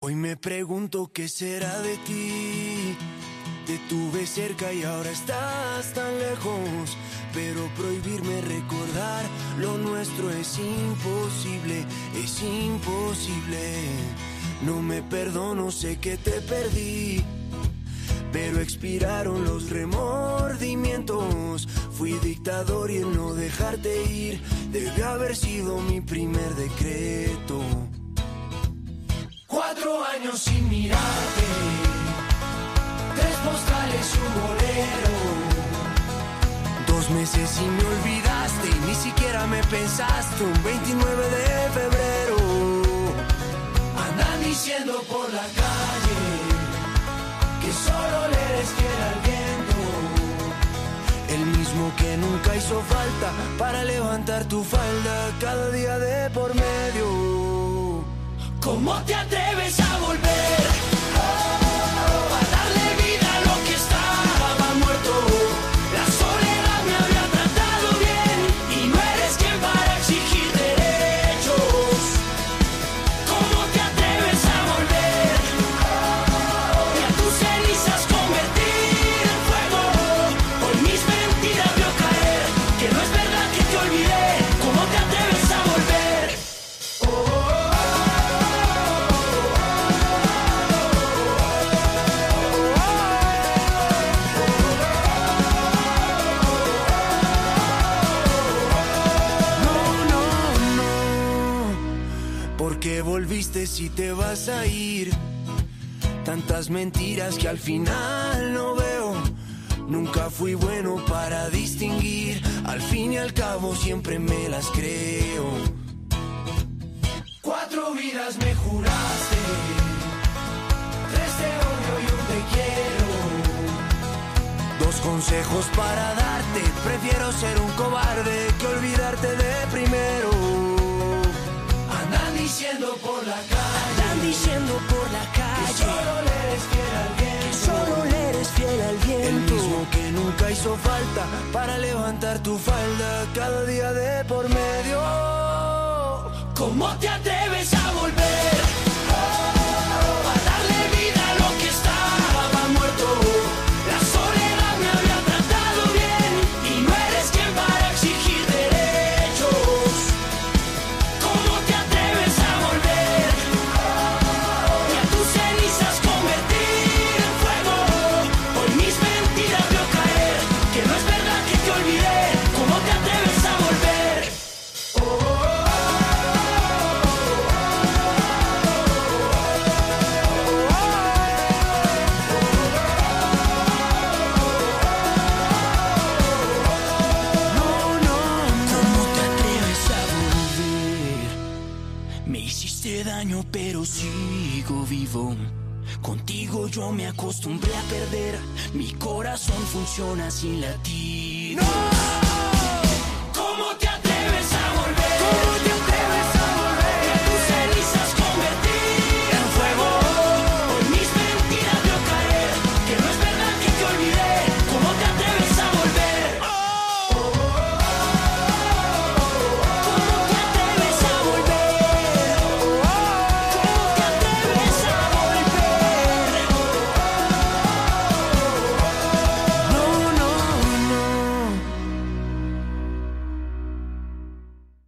Hoy me pregunto qué será de ti. Te tuve cerca y ahora estás tan lejos. Pero prohibirme recordar lo nuestro es imposible, es imposible. No me perdono, sé que te perdí, pero expiraron los remordimientos. Fui dictador y el no dejarte ir debe haber sido mi primer decreto. 4 años sin mirarte, 3 postales y un bolero. 2 meses y me olvidaste y ni siquiera me pensaste. Un 29 de febrero andan diciendo por la calle que solo le eres fiel al viento. El mismo que nunca hizo falta para levantar tu falda cada día de por medio. ¿Cómo te atreves a volver? A darle vida a lo que estaba muerto. La soledad me había tratado bien y no eres quien para exigir derechos. ¿Cómo te atreves a volver? Y a tus cenizas convertir en fuego. Hoy mis mentiras veo caer, que no es verdad que te olvidé. ¿Cómo te atreves a volver? ¿Por qué volviste si te vas a ir? Tantas mentiras que al final no veo. Nunca fui bueno para distinguir. Al fin y al cabo siempre me las creo. 4 vidas me juraste, 3 te odio y un te quiero. 2 consejos para darte. Prefiero ser un cobarde que olvidarte de primero. Andan diciendo por la calle, andan diciendo por la calle que solo le eres fiel al viento, que solo le eres fiel al viento. El mismo que nunca hizo falta para levantar tu falda cada día de por medio. ¿Cómo te atreves a volver? A darle vida a lo que estaba muerto. La soledad me había tratado bien y no eres quien para exigir derechos. ¿Cómo te atreves a volver? Y a tus cenizas convertir en fuego. Hoy mis mentiras veo caer, que no es verdad que te olvidé. ¿Cómo te atreves a volver? ¿Cómo te atreves a volver? Me hiciste daño pero sigo vivo. Contigo yo me acostumbré a perder. Mi corazón funciona sin latir. ¡No!